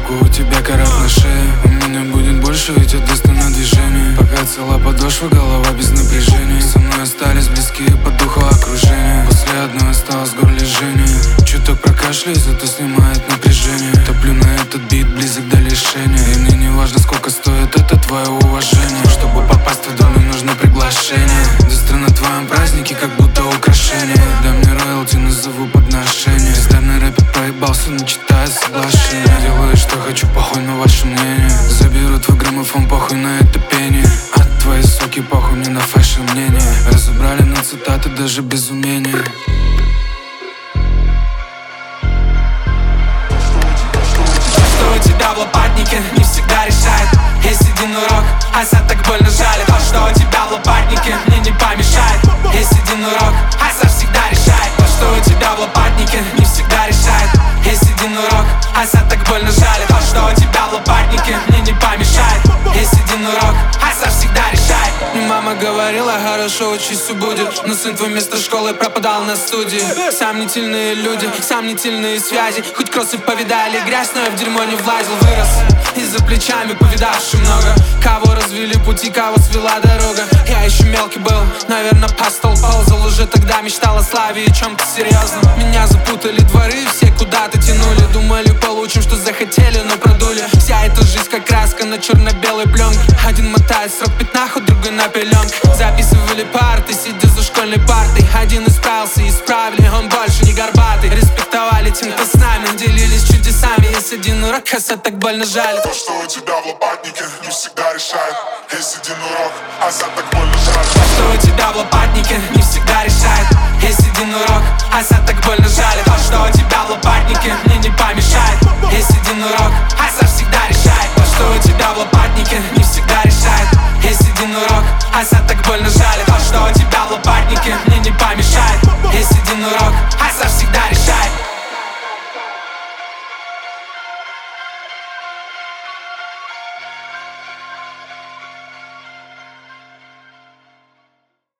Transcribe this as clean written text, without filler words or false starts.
руку, у тебя карат на шее. У меня будет больше, ведь отдаст на движение. Пока цела подошва, голова без напряжения. Со мной остались близкие по духу окружения. После одной осталось в горле жжение. Чуток прокашляюсь, зато снимает напряжение. Топлю на этот бит, близок до лишения. И мне не важно, сколько стоит это твое уважение. Чтобы попасть в дом, мне нужно приглашение. Быстро на твоем празднике, как будто украшение. Дай мне роялти, назову подношение. Бездарный рэпер проебался, не читая соглашения. Делаю, что хочу, похуй на ваше мнение. Заберу твой граммофон, похуй на это пение. От твои соки, похуй мне на фэшн мнение. Разобрали на цитаты даже без умения. Что у тебя в лопатнике не всегда решает. Есть один урок, Азат так больно жалит. То, что у тебя в лопатнике, мне не помешает. Есть один урок, Азат всегда решает. То, что у тебя в лопатнике не всегда решает. Есть один урок, Азат так больно жалит. То, что у тебя в лопатнике, мне не помешает. Есть один урок, Азат всегда решает. Мне мама говорила, хорошо учись, все будет. Но сын твой вместо школы пропадал на студии. Сомнительные люди, сомнительные связи. Хоть кроссы повидали грязь, но я в дерьмо не влазил. Вырос и за плечами повидавший много. Кого развели пути, кого свела дорога. Я еще мелкий был, наверное, по стол ползал. Уже тогда мечтал о славе и чем-то серьезном. Меня запутали дворы, все куда-то тянули. Думали, получим, что захотели, но продули. Вся эта жизнь как краска на черно-белой пленке. Один мотает срок пятнаху, другой на пеленке. Записывали парты, сидя за школьной партой. Один исправился, исправили, он больше не горбатый. Респектовали тем, кто с нами, делились чудесами. Есть один урок, Азат так больно жалит. То, что у тебя в лопатнике, не всегда решает. Есть один урок, Азат так больно жалит. То, что у тебя в лопатнике, не всегда решает. Есть один урок, Азат так больно жалит. То, что у тебя в лопатнике, мне не помешает. Есть один урок, Азат всегда решает. То, что у тебя в лопатнике, не всегда решает. Есть один урок, Азат так больно жалит. То, что у тебя в лопатнике, мне не помешает. Есть один урок,